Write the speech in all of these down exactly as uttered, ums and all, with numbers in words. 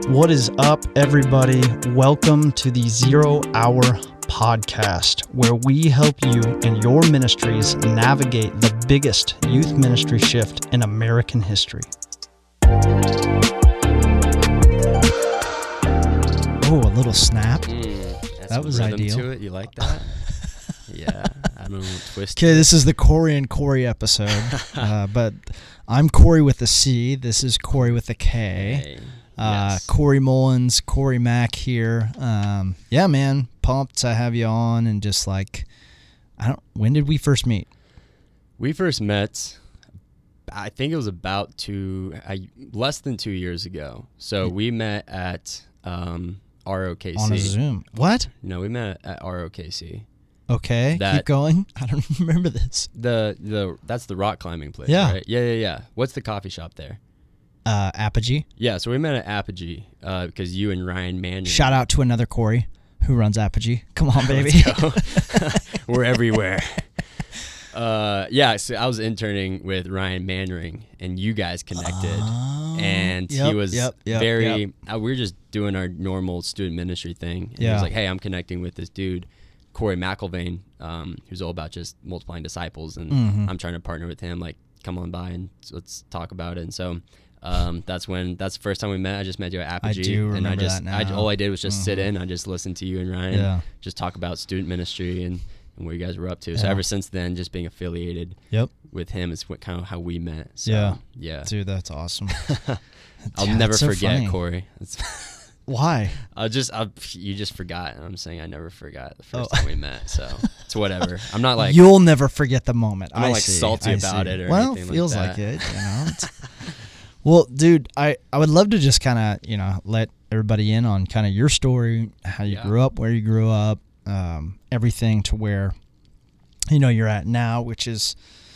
What is up, everybody? Welcome to the Zero Hour Podcast, where we help you and your ministries navigate the biggest youth ministry shift in American history. Oh, a little snap. Mm, that was rhythm ideal. To it. You like that? Yeah, I don't know. Twist. Okay, this is the Corey and Corey episode, uh, but I'm Corey with a C. This is Corey with a K. Hey. Uh, Yes. Corey Mullins, Corey Mack here. Um, yeah, man, pumped to have you on. And just like, I don't. When did we first meet? We first met, I think it was about two, I, less than two years ago. So we met at um, R O K C. On a Zoom. What? No, we met at R O K C. Okay, That- keep going. I don't remember this. The the that's the rock climbing place. Yeah. Right? Yeah, yeah, yeah. What's the coffee shop there? Uh, Apogee. Yeah, so we met at Apogee uh, because you and Ryan Manning. Shout out to another Corey who runs Apogee. Come on, baby. We're everywhere. Uh, yeah, so I was interning with Ryan Manring, and you guys connected, Oh, and yep, he was yep, yep, very. yep. Uh, we were just doing our normal student ministry thing, and he Yeah. was like, "Hey, I'm connecting with this dude, Corey McElvain, um, who's all about just multiplying disciples, and Mhm. I'm trying to partner with him. Like, come on by and let's talk about it." And so. Um, that's when that's the first time we met. I just met you at Apogee, do and I remember just that I, now. all I did was just sit Mhm. in. I just listened to you and Ryan, Yeah. just talk about student ministry and, and what you guys were up to. So Yeah. ever since then, just being affiliated Yep. with him is what kind of how we met. So, Yeah. yeah. Dude, that's awesome. I'll Yeah, never that's so forget funny. Corey. It's, Why? I'll just I'll, you just forgot, and I'm saying I never forgot the first Oh. time we met. So it's whatever. I'm not like You'll never forget the moment. I'm not, I like, see, salty I about see. it or well, anything like feels that. like it. You know. It's- well, dude, I, I would love to just kind of you know let everybody in on kind of your story, how you Yeah. grew up, where you grew up, um, everything to where you know you're at now, which is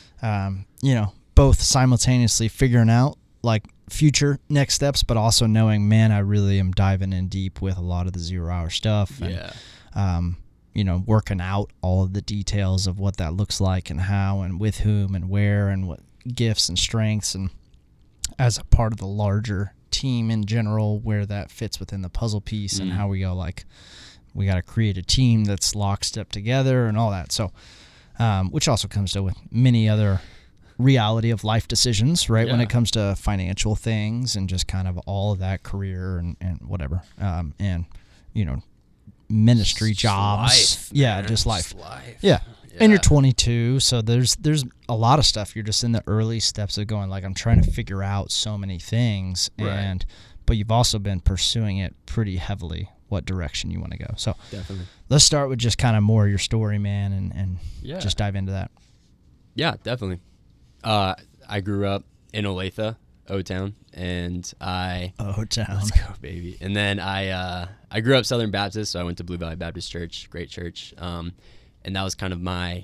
um, you know both simultaneously figuring out like future next steps, but also knowing, man, I really am diving in deep with a lot of the zero hour stuff. And, yeah. um, you know, working out all of the details of what that looks like and how and with whom and where and what gifts and strengths and as a part of the larger team in general, where that fits within the puzzle piece and Mm. how we go, like, we got to create a team that's lockstep together and all that. So, um, which also comes to with many other reality of life decisions, right? When Yeah. it comes to financial things and just kind of all of that career and, and whatever. Um, and, you know, ministry Just jobs. life, yeah, man. just life. Just life. Yeah. And you're Yeah. twenty-two, so there's there's a lot of stuff. You're just in the early steps of going, like, I'm trying to figure out so many things, Right. and but you've also been pursuing it pretty heavily, what direction you want to go. So Definitely. let's start with just kind of more your story, man, and, and Yeah. just dive into that. Yeah, definitely. Uh, I grew up in Olathe, O-Town, and I Oh, town. let's go, baby. And then I uh, I grew up Southern Baptist, so I went to Blue Valley Baptist Church, great church. Um, and that was kind of my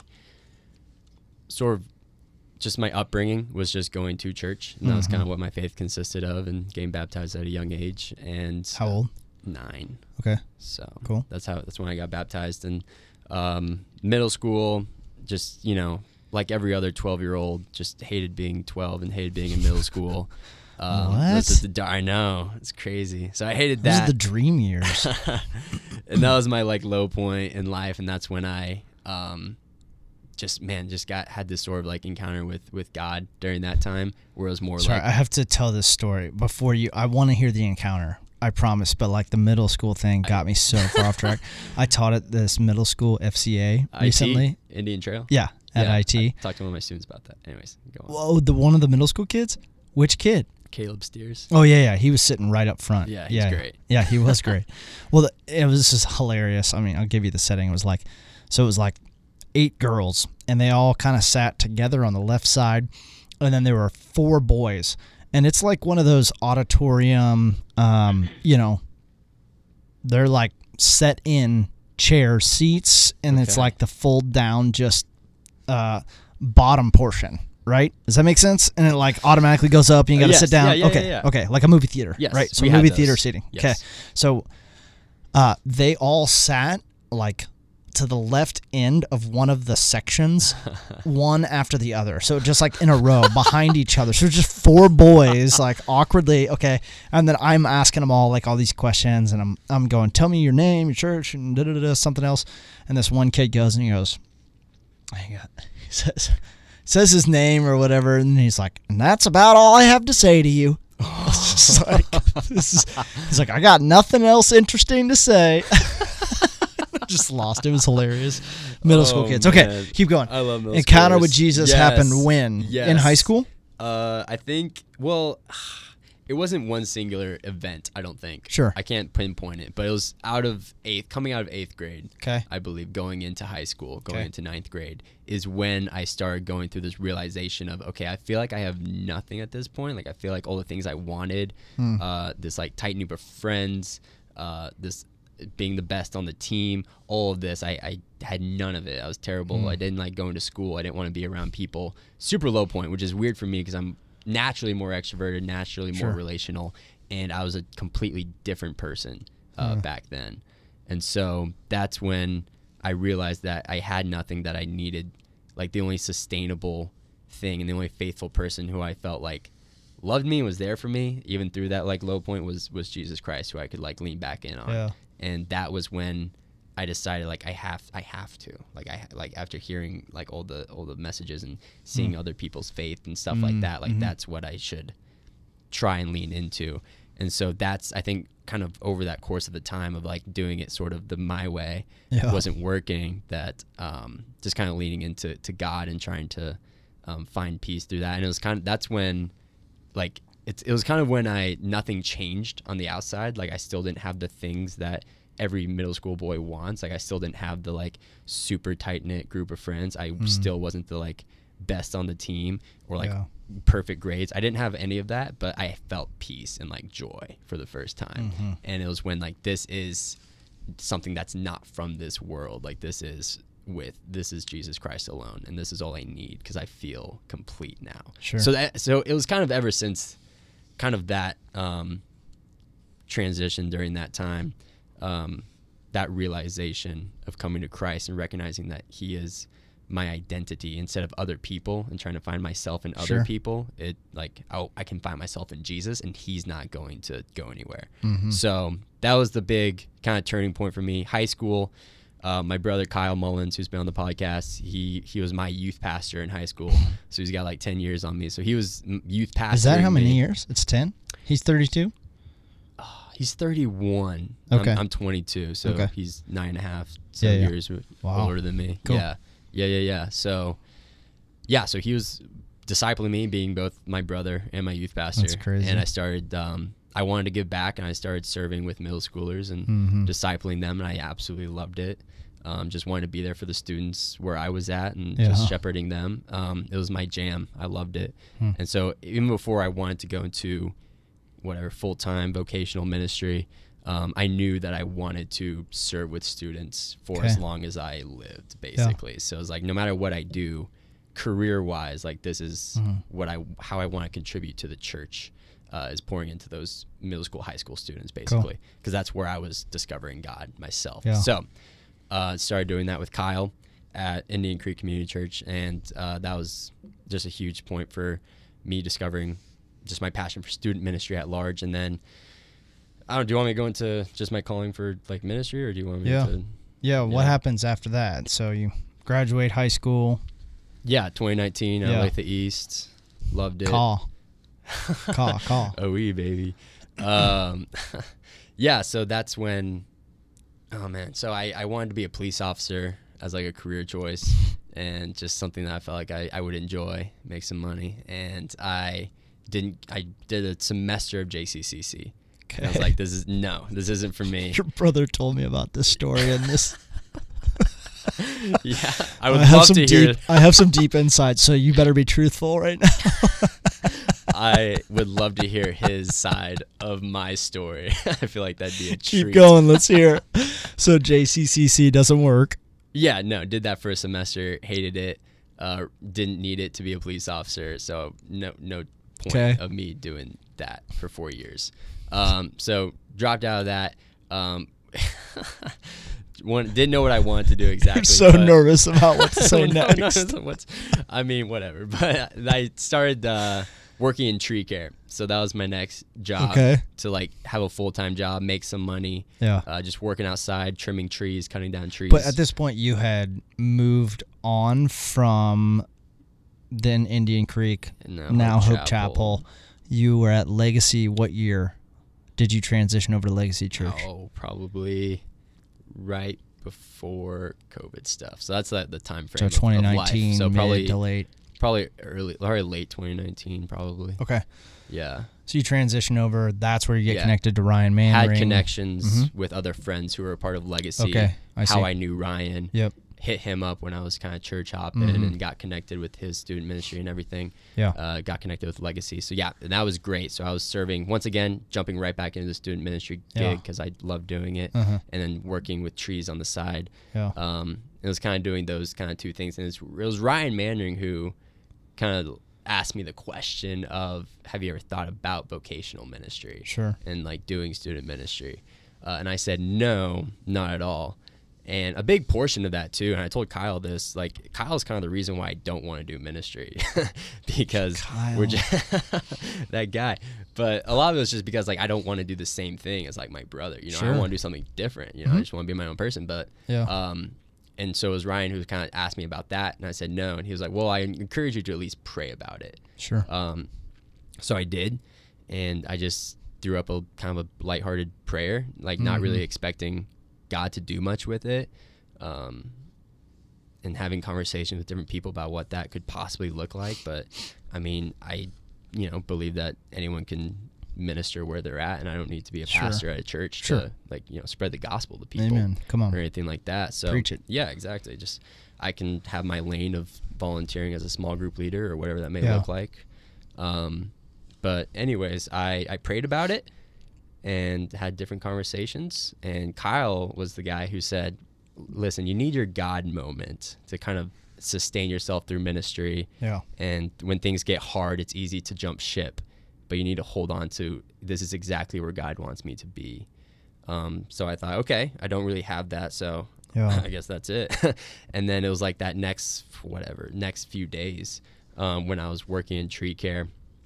sort of just my upbringing was just going to church, and that was kind of Mhm. what my faith consisted of, and getting baptized at a young age. And How old? Nine. Okay. So Cool. That's how. That's when I got baptized. And um, middle school, just you know, like every other twelve-year-old, just hated being twelve and hated being in middle school. Um, those What? are the- I know, it's crazy. So I hated Those are that. the dream years. And that was my like low point in life, and that's when I um, just man just got had this sort of like encounter with with God during that time, where it was more Sorry, like I have to tell this story before you. I want to hear the encounter. I promise, but like the middle school thing got me so far off track. I taught at this middle school F C A I T, recently. Indian Trail. Yeah, at Yeah, I T. I talked to one of my students about that. Anyways, go on. Whoa, the one of the middle school kids? Which kid? Caleb Steers. Oh yeah, yeah. He was sitting right up front. Yeah, he's yeah, great. Yeah, he was great. Well, the, it was just hilarious. I mean, I'll give you the setting. It was like, so it was like eight girls, and they all kind of sat together on the left side, and then there were four boys, and it's like one of those auditorium, um, you know, they're like set in chair seats, and it's Okay. like the fold down just uh, bottom portion. Right? Does that make sense? And it like automatically goes up and you got to Yes, sit down. yeah, yeah, okay. yeah, yeah. Okay. Like a movie theater. Yes, Right. So we had movie those. theater seating. Yes. Okay. So uh, they all sat like to the left end of one of the sections, one after the other. So just like in a row behind each other. So just four boys like awkwardly, okay. And then I'm asking them all like all these questions, and I'm I'm going, tell me your name, your church, and da da da something else. And this one kid goes and he goes, he says says his name or whatever, and he's like, and that's about all I have to say to you. It's just like, this is, he's like, I got nothing else interesting to say. Just lost. It was hilarious. Middle Oh, school kids. Okay, man. keep going. I love middle Encounter schoolers. with Jesus Yes. happened when? Yes. In high school? Uh, I think, well, it wasn't one singular event, I don't think. Sure. I can't pinpoint it, but it was out of eighth, coming out of eighth grade, Okay. I believe, going into high school, going Okay. into ninth grade, is when I started going through this realization of, okay, I feel like I have nothing at this point. Like, I feel like all the things I wanted, Hmm. uh, this, like, tight group of friends, uh, this being the best on the team, all of this, I, I had none of it. I was terrible. Mm. I didn't like going to school. I didn't want to be around people. Super low point, which is weird for me because I'm naturally more extroverted, naturally more Sure. relational, and I was a completely different person uh, Mm. back then. And so that's when I realized that I had nothing that I needed. Like, the only sustainable thing and the only faithful person who I felt like loved me and was there for me, even through that like low point, was was Jesus Christ, who I could like lean back in on. Yeah. And that was when I decided like I have I have to like I like after hearing like all the all the messages and seeing Mm. other people's faith and stuff Mm, like that, like mhm. that's what I should try and lean into. And so that's, I think, kind of over that course of the time of like doing it sort of the my way Yeah. wasn't working, that um, just kind of leaning into to God and trying to um, find peace through that. And it was kind of, that's when like it's, it was kind of when I, nothing changed on the outside. Like, I still didn't have the things that every middle school boy wants. Like, I still didn't have the like super tight knit group of friends. I Mm. still wasn't the like best on the team or like Yeah. perfect grades. I didn't have any of that, but I felt peace and like joy for the first time. Mhm. And it was when like, this is something that's not from this world. Like, this is with, this is Jesus Christ alone. And this is all I need, because I feel complete now. Sure. So that, so it was kind of ever since kind of that um, transition during that time, um, that realization of coming to Christ and recognizing that he is my identity instead of other people, and trying to find myself in other Sure. people. It like, oh, I can find myself in Jesus, and he's not going to go anywhere. Mhm. So that was the big kind of turning point for me. High school, uh, my brother Kyle Mullins, who's been on the podcast, he he was my youth pastor in high school. So he's got like ten years on me. So he was m- youth pastor. Is that how many years? It's ten? He's thirty-two? He's thirty-one. Okay. I'm, I'm twenty-two, so Okay. he's nine and a half, Yeah, seven yeah. years w- Wow. older than me. Cool. Yeah, yeah, yeah, yeah. So, yeah, so he was discipling me, being both my brother and my youth pastor. That's crazy. And I started. Um, I wanted to give back, and I started serving with middle schoolers and Mhm. discipling them, and I absolutely loved it. Um, just wanted to be there for the students where I was at, and Yeah. just shepherding them. Um, it was my jam. I loved it. Hmm. And so even before I wanted to go into whatever full-time vocational ministry, um, I knew that I wanted to serve with students for Okay. as long as I lived, basically. So it was like, no matter what I do career-wise, like, this is Mhm. what I how I want to contribute to the church, uh, is pouring into those middle school, high school students, basically, because that's where I was discovering God myself. Yeah. So uh, started doing that with Kyle at Indian Creek Community Church, and uh, that was just a huge point for me discovering just my passion for student ministry at large. And then, I don't. Do you want me to go into just my calling for like ministry, or do you want me Yeah. to? Yeah, what Yeah. happens after that? So you graduate high school, Yeah, twenty nineteen, Yeah. Olathe East, loved it. call. Call, call. Oh, we baby. Um, yeah, so that's when. Oh man, so I I wanted to be a police officer as like a career choice, and just something that I felt like I, I would enjoy, make some money, and I didn't. I did a semester of J C C C. And I was like, this is no, this isn't for me. Your brother told me about this story and this. Yeah, I would have love some to deep, hear. I have some deep insights, so you better be truthful right now. I would love to hear his side of my story. I feel like that'd be a treat. Keep going. Let's hear it. So J C C C doesn't work. Yeah, no, did that for a semester, hated it, uh, didn't need it to be a police officer, so no no point Okay. of me doing that for four years. Um, so dropped out of that, um, one, didn't know what I wanted to do exactly. You're so but- nervous about what to say No, next. no, no, what's, I mean, whatever. But I started uh, working in tree care, so that was my next job. Okay. To like have a full time job, make some money. Yeah. Uh, just working outside, trimming trees, cutting down trees. But at this point, you had moved on from then Indian Creek, And now now Hope Hope Chapel. Chapel. You were at Legacy. What year did you transition over to Legacy Church? Oh, probably right before COVID stuff. So that's like the time frame. So of- twenty of life. nineteen, So mid probably to late. probably early, probably late twenty nineteen, probably. Okay. Yeah. So you transition over. That's where you get Yeah. connected to Ryan Manring. Had connections Mhm. with other friends who were a part of Legacy. Okay, I how see. I knew Ryan. Yep. Hit him up when I was kind of church hopping Mhm. and got connected with his student ministry and everything. Yeah. Uh, got connected with Legacy. So yeah, and that was great. So I was serving once again, jumping right back into the student ministry Yeah. gig because I love doing it, Uh-huh. and then working with trees on the side. Yeah. Um, it was kind of doing those kind of two things, and it's, it was Ryan Manring who kind of asked me the question of, have you ever thought about vocational ministry? Sure. And like doing student ministry? Uh, and I said, no, not at all. And a big portion of that too, and I told Kyle this, like Kyle's kind of the reason why I don't want to do ministry because Kyle. we're just that guy. But a lot of it was just because like I don't want to do the same thing as like my brother. You know, Sure. I want to do something different. You know, I Mhm. just want to be my own person. But Yeah. um, and so it was Ryan who kind of asked me about that, and I said no, and he was like, well, I encourage you to at least pray about it. Sure. Um, so I did, and I just threw up a kind of a lighthearted prayer, like not Mhm. really expecting God to do much with it, um, and having conversations with different people about what that could possibly look like. But I mean, I, you know, believe that anyone can minister where they're at, and I don't need to be a Sure. pastor at a church Sure. to like, you know, spread the gospel to people Amen. Come or on. anything like that. So Preach it. Yeah, exactly. Just I can have my lane of volunteering as a small group leader or whatever that may Yeah. look like. Um, but anyways, I, I prayed about it and had different conversations. And Kyle was the guy who said, listen, you need your God moment to kind of sustain yourself through ministry. Yeah. And when things get hard, it's easy to jump ship, but you need to hold on to, this is exactly where God wants me to be. Um, so I thought, okay, I don't really have that. So Yeah. I guess that's it. And then it was like that next, whatever, next few days um, when I was working in tree care,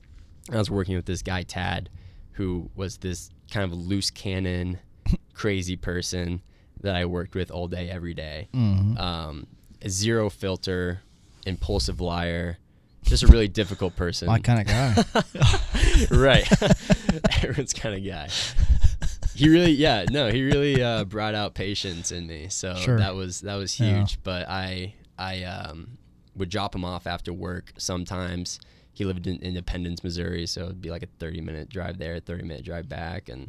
I was working with this guy, Tad, who was this kind of loose cannon, crazy person that I worked with all day, every day. Mhm. Um, a zero filter, impulsive liar, just a really difficult person. My kind of guy. Right. Everyone's kind of guy. He really, yeah, no, he really uh, brought out patience in me. So Sure. that was that was Yeah. huge. But I I um, would drop him off after work sometimes. He lived in Independence, Missouri, so it'd be like a thirty minute drive there, thirty minute drive back, and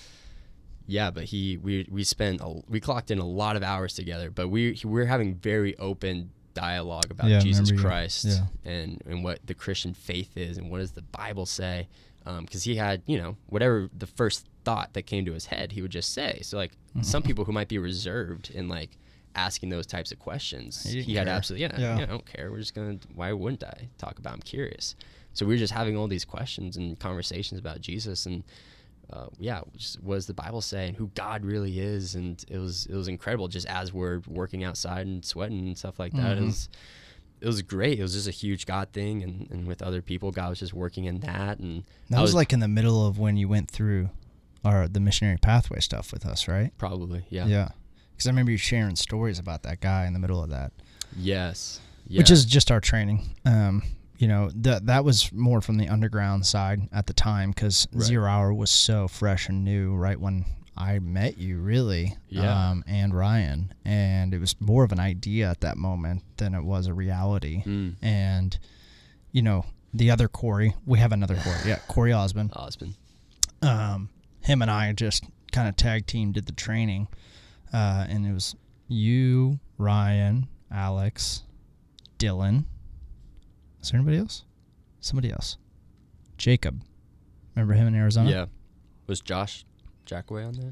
yeah. But he we we spent a, we clocked in a lot of hours together. But we we were having very open dialogue about Yeah, I Jesus remember you. Christ Yeah. and and what the Christian faith is and what does the Bible say. Because um, he had, you know, whatever the first thought that came to his head, he would just say. So, like, some people who might be reserved in, like, asking those types of questions, He he, didn't had care. absolutely, yeah, Yeah. yeah, I don't care. We're just going to, why wouldn't I talk about, I'm curious. So we were just having all these questions and conversations about Jesus and, uh, yeah, just what does the Bible say and who God really is. And it was, it was incredible just as we're working outside and sweating and stuff like that. Mhm. It was, it was great. It was just a huge God thing, and, and with other people, God was just working in that. And That I was like in the middle of when you went through our the missionary pathway stuff with us, right? probably, yeah. Yeah. Because I remember you sharing stories about that guy in the middle of that, Yes. Yeah. which is just our training. Um, you know, that that was more from the underground side at the time because Right. Zero Hour was so fresh and new right when I met you, really, Yeah. um, and Ryan. And it was more of an idea at that moment than it was a reality. Mm. And, you know, the other Corey, we have another Corey. Yeah, Corey Osmond. Osmond. Um, him and I just kind of tag team did the training. Uh, and it was you, Ryan, Alex, Dylan. Is there anybody else? Somebody else. Jacob. Remember him in Arizona? Yeah. Was Josh Jackaway on there?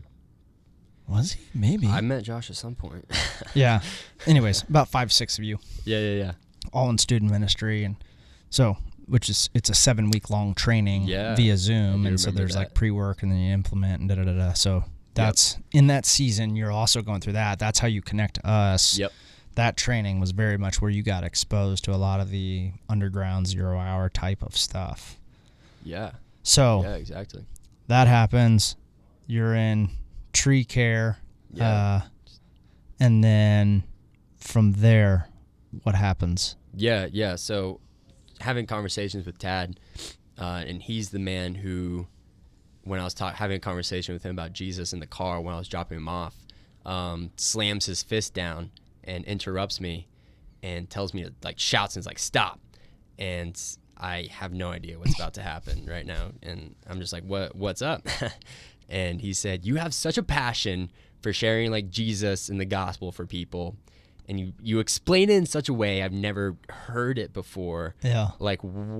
Was he? Maybe. I met Josh at some point. yeah. Anyways, about five, six of you, yeah, yeah, yeah. all in student ministry. And so, which is, it's a seven week long training Yeah, via I Zoom. do And so remember there's like that. pre work and then you implement and da da da da. So That's in that season. You're also going through that. That's how you connect to us. Yep. That training was very much where you got exposed to a lot of the underground zero hour type of stuff. Yeah. So Yeah, exactly. that happens. You're in tree care. Yeah. Uh, and then from there, what happens? Yeah, yeah. So having conversations with Tad, uh, and he's the man who, when I was talk- having a conversation with him about Jesus in the car when I was dropping him off, um, slams his fist down and interrupts me and tells me to, like, shouts and is like, stop. And I have no idea what's about to happen right now. And I'm just like, what, what's up? And he said, you have such a passion for sharing, like, Jesus and the gospel for people. And you, you explain it in such a way I've never heard it before. Yeah. Like,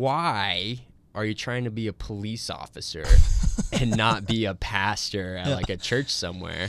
why are you trying to be a police officer and not be a pastor at, Yeah. like, a church somewhere?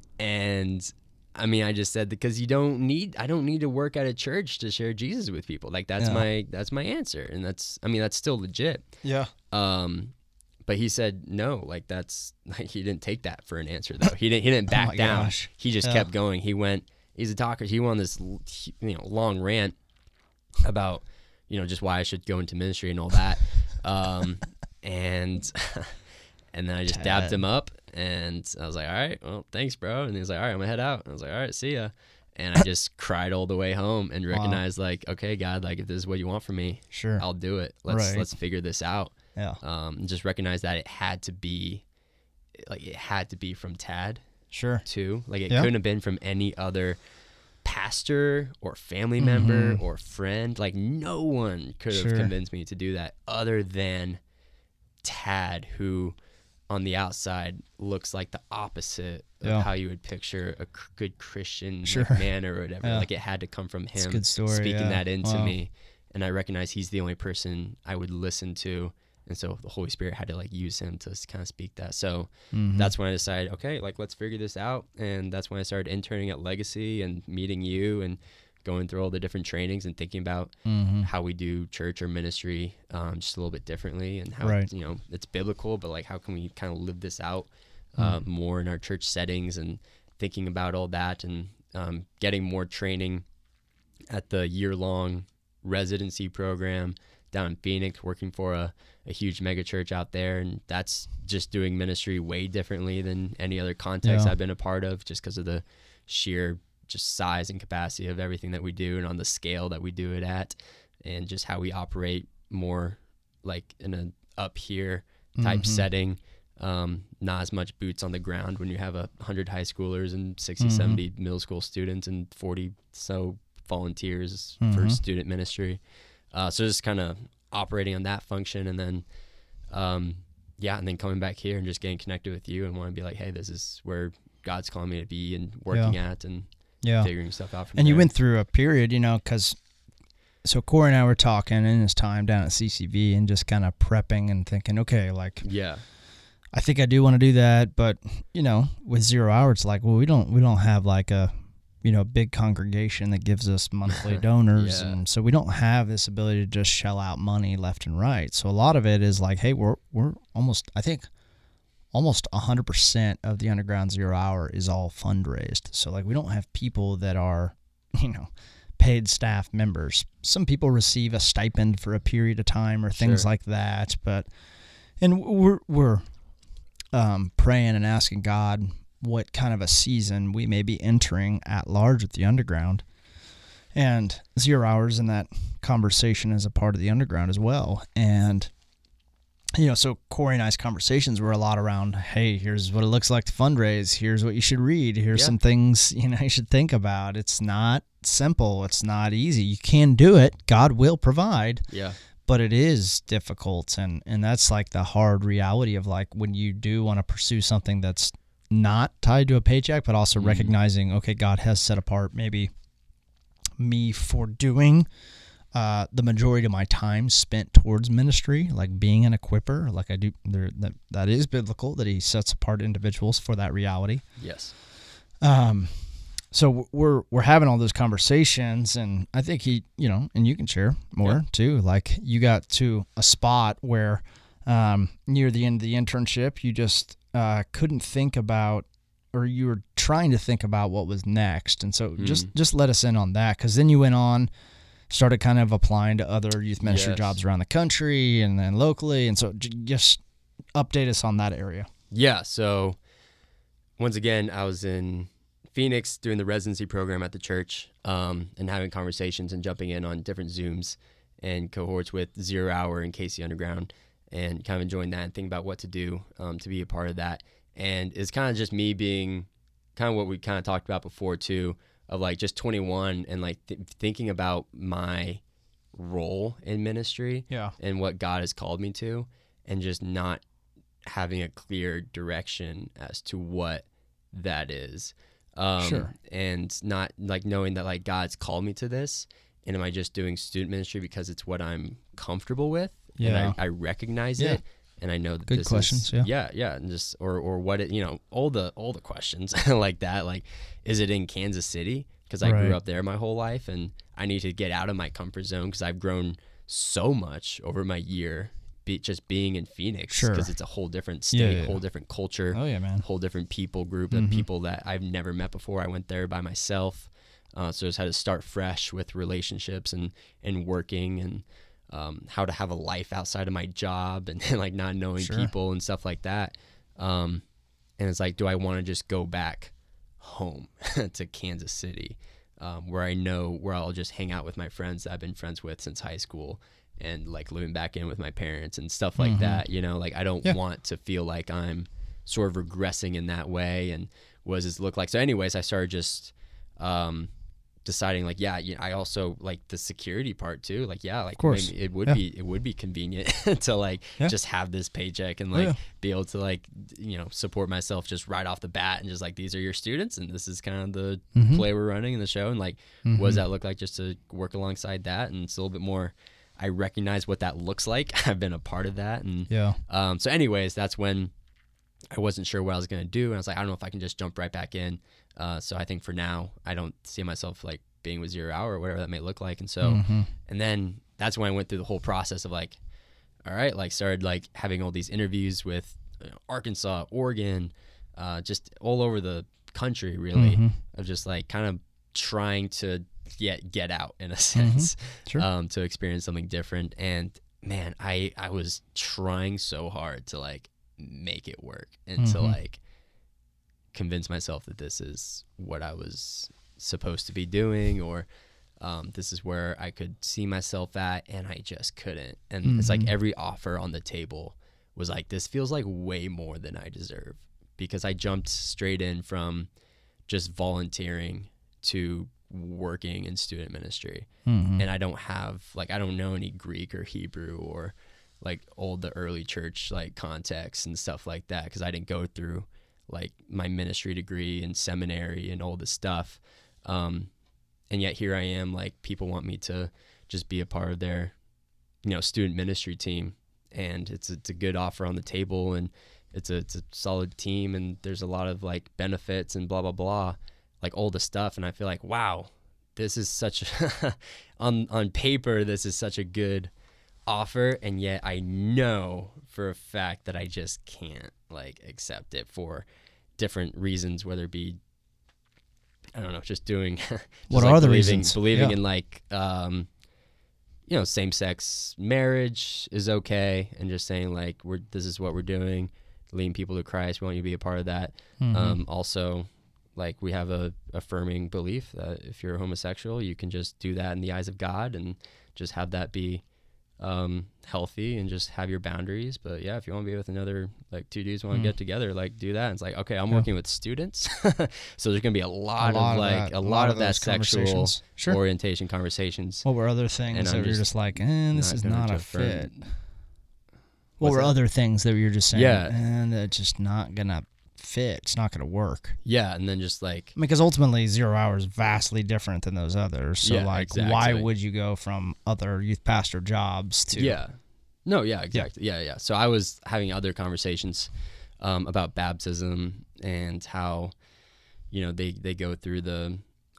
And I mean, I just said, because you don't need, I don't need to work at a church to share Jesus with people. Like, that's Yeah. my, that's my answer. And that's, I mean, that's still legit. Yeah. Um, but he said, no, like, that's, like, he didn't take that for an answer though. He didn't, he didn't Oh back my down. gosh. He just Yeah. kept going. He went, he's a talker. He went on this, you know, long rant about, you know, just why I should go into ministry and all that. Um, and, and then I just dabbed Tad. him up and I was like, all right, well, thanks, bro. And he was like, all right, I'm gonna head out. And I was like, all right, see ya. And I just cried all the way home and recognized, like, okay, God, like, if this is what you want from me, Sure. I'll do it. Let's, Right. let's figure this out. Yeah. Um, and just recognize that it had to be, like, it had to be from Tad Sure. too. Like, it Yeah. couldn't have been from any other pastor or family member Mhm. or friend. Like, no one could have Sure. convinced me to do that other than Tad, who on the outside looks like the opposite of Yeah. how you would picture a cr- good Christian, like, Sure. man or whatever. Yeah. Like, it had to come from It's a him good story, speaking yeah. that into Wow. me. And I recognize he's the only person I would listen to. And so the Holy Spirit had to, like, use him to kind of speak that. So Mhm. that's when I decided, okay, like, let's figure this out. And that's when I started interning at Legacy and meeting you and going through all the different trainings and thinking about Mhm. how we do church or ministry um, just a little bit differently, and how, Right. you know, it's biblical, but, like, how can we kind of live this out uh, more in our church settings, and thinking about all that, and um, getting more training at the year-long residency program down in Phoenix, working for a, a huge mega church out there. And that's just doing ministry way differently than any other context Yeah. I've been a part of, just because of the sheer just size and capacity of everything that we do, and on the scale that we do it at, and just how we operate more like in a up here type Mhm. setting. Um, not as much boots on the ground when you have a hundred high schoolers and sixty, Mhm. seventy middle school students and forty so volunteers for Mhm. student ministry. Uh, so just kind of operating on that function, and then, um, yeah, and then coming back here and just getting connected with you and want to be like, hey, this is where God's calling me to be and working at, and Yeah. figuring stuff out from And you there. went through a period, you know, because so Corey and I were talking in his time down at C C V and just kind of prepping and thinking, okay, like, Yeah. I think I do want to do that, but you know, with zero hour, it's like, well, we don't we don't have like a you know big congregation that gives us monthly donors, Yeah. and so we don't have this ability to just shell out money left and right. So a lot of it is like, hey, we're we're almost I think almost a hundred percent of the underground zero hour is all fundraised. So like we don't have people that are you know paid staff members. Some people receive a stipend for a period of time or things Sure. like that, but and we're we're um, praying and asking God what kind of a season we may be entering at large with the underground. And zero hours in that conversation is a part of the underground as well. And, you know, so Corey and I's conversations were a lot around, hey, here's what it looks like to fundraise. Here's what you should read. Here's Yeah. some things, you know, you should think about. It's not simple. It's not easy. You can do it. God will provide. Yeah. But it is difficult, and, and that's like the hard reality of like when you do want to pursue something that's not tied to a paycheck, but also Mhm. recognizing, okay, God has set apart maybe me for doing uh, the majority of my time spent towards ministry, like being an equipper. Like I do, there that that is biblical that He sets apart individuals for that reality. Yes. Um, so we're we're having all those conversations, and I think he, you know, and you can share more Yeah. too. Like you got to a spot where um, near the end of the internship, you just uh, couldn't think about or you were trying to think about what was next. And so Mm. just just let us in on that, because then you went on, started kind of applying to other youth ministry Yes. jobs around the country and then locally. And so j- just update us on that area. Yeah. So once again, I was in Phoenix doing the residency program at the church, um, and having conversations and jumping in on different Zooms and cohorts with Zero Hour and K C Underground, and kind of enjoying that and thinking about what to do um, to be a part of that. And it's kind of just me being kind of what we kind of talked about before too, of like just twenty-one and like th- thinking about my role in ministry Yeah. and what God has called me to, and just not having a clear direction as to what that is. Um, Sure. And not like knowing that like God's called me to this, and am I just doing student ministry because it's what I'm comfortable with? Yeah. And I, I recognize Yeah. it, and I know that Good this questions, is, yeah. yeah, yeah, and just or or what it, you know, all the all the questions like that. Like, is it in Kansas City? Because I Right. grew up there my whole life, and I need to get out of my comfort zone because I've grown so much over my year, be, just being in Phoenix, Sure. because it's a whole different state, Yeah, yeah, whole yeah. different culture, Oh, yeah, man. whole different people group Mhm. of people that I've never met before. I went there by myself, uh, so I just had to start fresh with relationships and and working and um, how to have a life outside of my job and like not knowing Sure. people and stuff like that. Um, and it's like, do I want to just go back home to Kansas City, um, where I know where I'll just hang out with my friends that I've been friends with since high school, and like living back in with my parents and stuff like Mhm. that, you know, like I don't Yeah. want to feel like I'm sort of regressing in that way. And what does this look like? So anyways, I started just um, deciding like, yeah, you know, I also like the security part too. Like, yeah, like course. maybe it would Yeah. be, it would be convenient to like Yeah. just have this paycheck and Oh, like yeah. be able to like, you know, support myself just right off the bat, and just like, these are your students and this is kind of the Mhm. play we're running in the show. And like, what does Mhm. that look like just to work alongside that? And it's a little bit more, I recognize what that looks like. I've been a part of that. And Yeah. um, so anyways, that's when I wasn't sure what I was going to do. And I was like, I don't know if I can just jump right back in. Uh, so I think for now, I don't see myself like being with Zero Hour or whatever that may look like. And so, Mhm. and then that's when I went through the whole process of like, all right, like started like having all these interviews with you know, Arkansas, Oregon, uh, just all over the country really, Mhm. of just like kind of trying to get, get out in a sense, Sure. um, to experience something different. And man, I, I was trying so hard to like make it work and to Mhm. like convince myself that this is what I was supposed to be doing, or um, this is where I could see myself at, and I just couldn't. And it's like Mhm. every offer on the table was like, this feels like way more than I deserve, because I jumped straight in from just volunteering to working in student ministry. Mhm. And I don't have like I don't know any Greek or Hebrew or like old the early church like context and stuff like that, because I didn't go through like my ministry degree and seminary and all this stuff. Um, and yet here I am, like people want me to just be a part of their, you know, student ministry team, and it's it's a good offer on the table, and it's a it's a solid team, and there's a lot of like benefits and blah blah blah, like all the stuff. And I feel like, wow, this is such a on on paper this is such a good offer, and yet I know for a fact that I just can't like accept it for different reasons, whether it be I don't know, just doing just What like are the believing, reasons? believing Yeah. in like um you know, same-sex marriage is okay, and just saying like we're this is what we're doing, leading people to Christ, we want you to be a part of that. Mhm. Um also, like we have a affirming belief that if you're homosexual, you can just do that in the eyes of God and just have that be um, healthy and just have your boundaries. But yeah, if you want to be with another, like two dudes want to Mm. get together, like do that. And it's like, okay, I'm Yeah. working with students. So there's going to be a lot, A lot of of like that- a lot, of that those sexual conversations. Sure. orientation conversations. What were other things And that I'm you're just just like, eh, this not is gonna not a affirm- fit? What What's were that? other things that you're just saying, Yeah. and it's just not gonna fit? It's not gonna work. Yeah. And then just like, I mean, because ultimately, Zero Hour is vastly different than those others. So, Yeah, like, why exactly. would you go from other youth pastor jobs to? yeah. No, yeah, exactly. Yeah. yeah, So I was having other conversations um, about baptism and how, you know, they, they go through the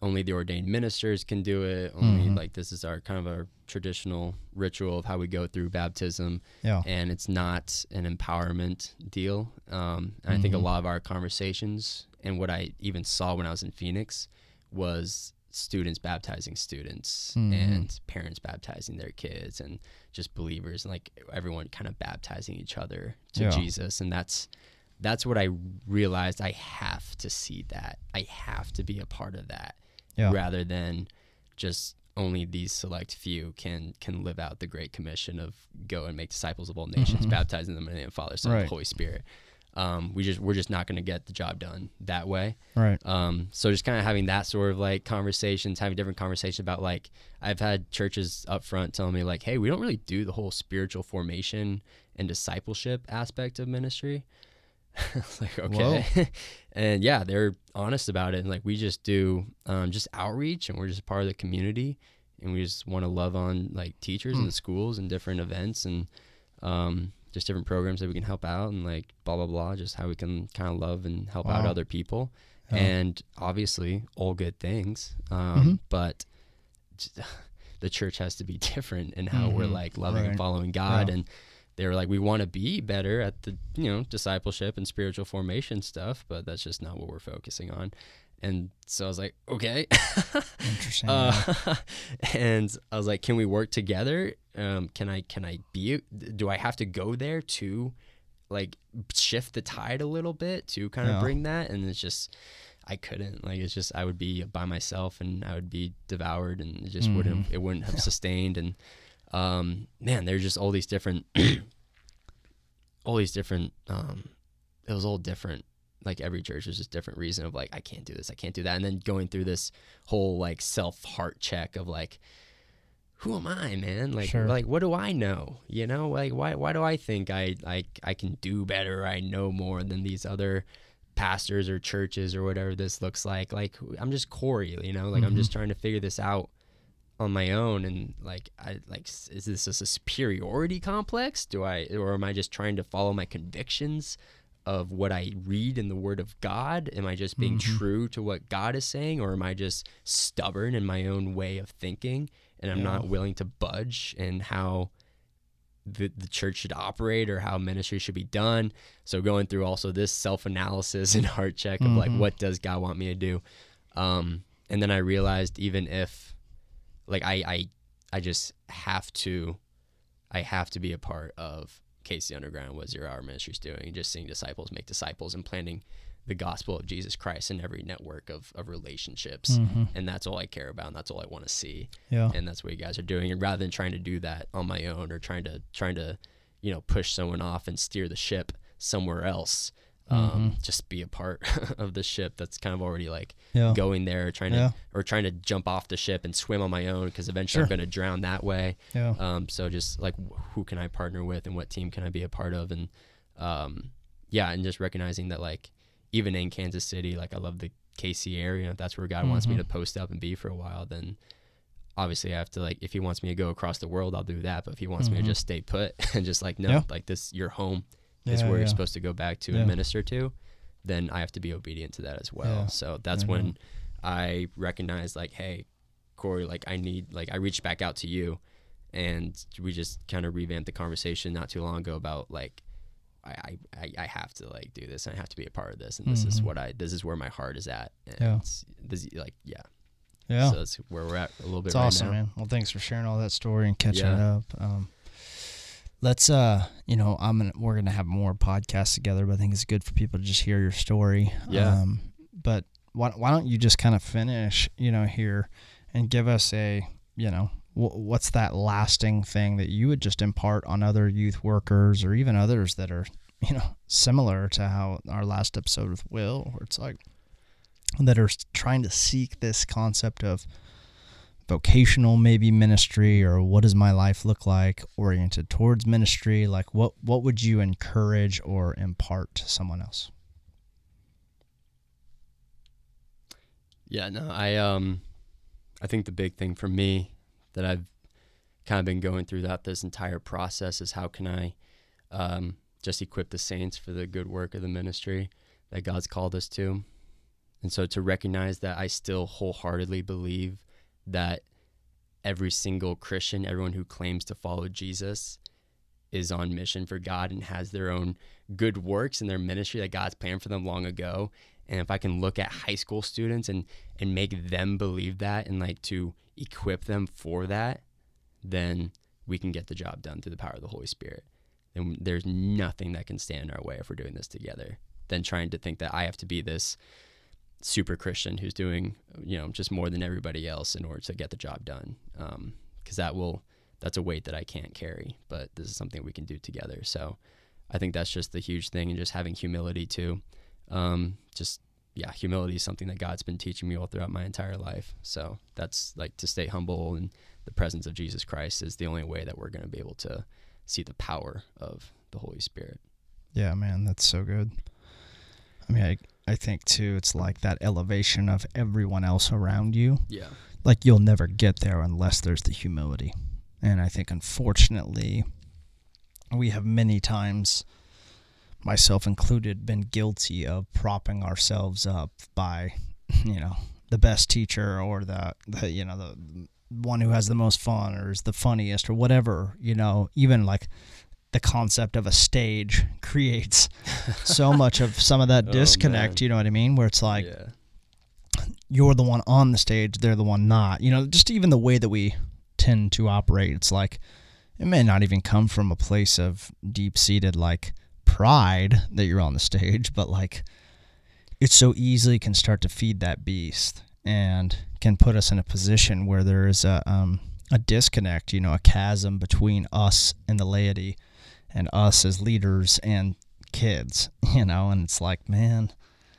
only the ordained ministers can do it. Only Mhm. like this is our kind of our traditional ritual of how we go through baptism. Yeah. And it's not an empowerment deal. Um, and I think a Mhm. lot of our conversations and what I even saw when I was in Phoenix was students baptizing students Mhm. and parents baptizing their kids and just believers and like everyone kind of baptizing each other to Yeah. Jesus. And that's that's what I realized. I have to see that. I have to be a part of that Yeah. rather than just only these select few can can live out the Great Commission of go and make disciples of all nations, Mhm. baptizing them in the name of the Father, Son, Right. and Holy Spirit. Um, we just we're just not going to get the job done that way. Right. Um, so just kind of having that sort of like conversations, having different conversations about like I've had churches up front telling me like, hey, we don't really do the whole spiritual formation and discipleship aspect of ministry. I was like, okay. And yeah, they're honest about it. And like, we just do um, just outreach and we're just part of the community and we just want to love on like teachers in Mm. the schools and different events and um, just different programs that we can help out and like blah, blah, blah, just how we can kind of love and help out Wow. other people. Yeah. And obviously all good things. Um, Mhm. But just, the church has to be different in how we're Mhm. like loving and Right. following God. Yeah. And they were like, we want to be better at the, you know, discipleship and spiritual formation stuff, but that's just not what we're focusing on. And so I was like, okay. Interesting. yeah. uh, and I was like, can we work together? Um, can I, can I be, do I have to go there to like shift the tide a little bit to kind of Yeah. bring that? And it's just, I couldn't, like, it's just, I would be by myself and I would be devoured and it just Mhm. wouldn't, it wouldn't have sustained. And, um, man, there's just all these different, all these different, um, it was all different. Like every church was just different reason of like, I can't do this, I can't do that. And then going through this whole like self heart check of like, who am I, man? Like, Sure. like, what do I know? You know, like, why, why do I think I, like, I can do better? I know more than these other pastors or churches or whatever this looks like. Like, I'm just Corey, you know, like, I'm just trying to figure this out on my own. And like, I like, is this just a superiority complex? Do I, or am I just trying to follow my convictions of what I read in the Word of God? Am I just being Mhm. true to what God is saying, or am I just stubborn in my own way of thinking and I'm Yeah. not willing to budge in how the, the church should operate or how ministry should be done? So going through also this self-analysis and heart check of like, Mhm. what does God want me to do? Um, and then I realized even if like I, I, I just have to, I have to be a part of K C Underground, what Zero Hour Ministry is doing, just seeing disciples make disciples and planting the gospel of Jesus Christ in every network of, of relationships. Mhm. And that's all I care about. And that's all I want to see. Yeah. And that's what you guys are doing. And rather than trying to do that on my own or trying to, trying to, you know, push someone off and steer the ship somewhere else, um, Mhm. just be a part of the ship that's kind of already like Yeah. going there, trying Yeah. to, or trying to jump off the ship and swim on my own because eventually Sure. I'm going to drown that way. Yeah. Um, so just like wh- who can I partner with and what team can I be a part of? And um, yeah, and just recognizing that like even in Kansas City, like I love the K C area. If that's where God wants me Mhm. to post up and be for a while, then obviously I have to like, if he wants me to go across the world, I'll do that. But if he wants me Mhm. to just stay put and just like, no, Yeah. like this, your home is Yeah, where yeah. you're supposed to go back to Yeah. and minister to, then I have to be obedient to that as well. Yeah. So that's I when know. I recognized like, hey, Corey, like I need, like I reached back out to you and we just kind of revamped the conversation not too long ago about like, I, I, I have to like do this and I have to be a part of this. And this is Mhm. what I, this is where my heart is at. And Yeah. it's- this, like, yeah. Yeah. So that's where we're at a little bit It's right awesome, now. man. Well, thanks for sharing all that story and catching Yeah. it up. Um, let's, uh, you know, I'm gonna we're gonna have more podcasts together, but I think it's good for people to just hear your story. Yeah. Um, but why why don't you just kind of finish, you know, here, and give us a, you know, wh- what's that lasting thing that you would just impart on other youth workers or even others that are, you know, similar to how our last episode with Will, where it's like that are trying to seek this concept of vocational maybe ministry, or what does my life look like oriented towards ministry? Like what what would you encourage or impart to someone else? Yeah, no, I um I think the big thing for me that I've kind of been going through that this entire process is how can I um just equip the saints for the good work of the ministry that God's called us to. And so to recognize that I still wholeheartedly believe that every single Christian, everyone who claims to follow Jesus, is on mission for God and has their own good works in their ministry that God's planned for them long ago. And if I can look at high school students and, and make them believe that and like to equip them for that, then we can get the job done through the power of the Holy Spirit. And there's nothing that can stand in our way if we're doing this together than trying to think that I have to be this super Christian who's doing, you know, just more than everybody else in order to get the job done. Um, cause that will, that's a weight that I can't carry, but this is something we can do together. So I think that's just the huge thing, and just having humility too. Um, just, yeah, humility is something that God's been teaching me all throughout my entire life. So that's like, to stay humble in the presence of Jesus Christ is the only way that we're going to be able to see the power of the Holy Spirit. Yeah, man, that's so good. I mean, I, I think too, it's like that elevation of everyone else around you. Yeah. Like you'll never get there unless there's the humility. And I think, unfortunately, we have many times, myself included, been guilty of propping ourselves up by, you know, the best teacher or the, the you know, the one who has the most fun or is the funniest or whatever, you know, even like the concept of a stage creates so much of some of that Oh, disconnect, man. you know what I mean? Where it's like, Yeah. you're the one on the stage, they're the one not. You know, just even the way that we tend to operate, it's like it may not even come from a place of deep-seated like pride that you're on the stage, but like it so easily can start to feed that beast and can put us in a position where there is a um, a disconnect, you know, a chasm between us and the laity and us as leaders and kids, you know, and it's like, man,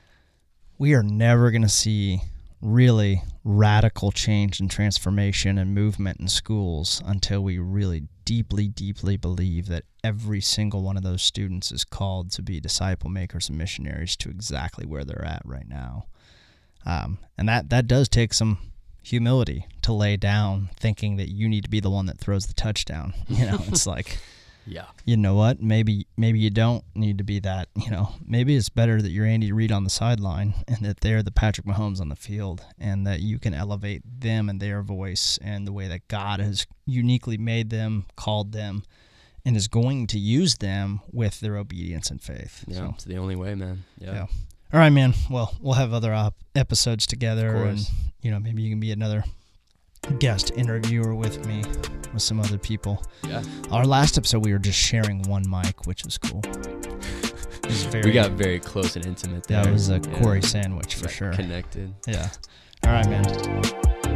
we are never going to see really radical change and transformation and movement in schools until we really deeply, deeply believe that every single one of those students is called to be disciple makers and missionaries to exactly where they're at right now. Um, and that, that does take some humility to lay down thinking that you need to be the one that throws the touchdown. You know, it's like, Yeah. you know what, maybe maybe you don't need to be that, you know, maybe it's better that you're Andy Reid on the sideline and that they're the Patrick Mahomes on the field, and that you can elevate them and their voice and the way that God has uniquely made them, called them, and is going to use them with their obedience and faith. Yeah. So, It's the only way, man. Yeah. yeah. All right, man. Well, we'll have other op- episodes together, Of and, course. you know, maybe you can be another guest interviewer with me, with some other people. Yeah. Our last episode, we were just sharing one mic, which was cool. It was very, We got very close and intimate there. that was a Yeah. Corey sandwich for Like, sure. Connected. Yeah. All right, man.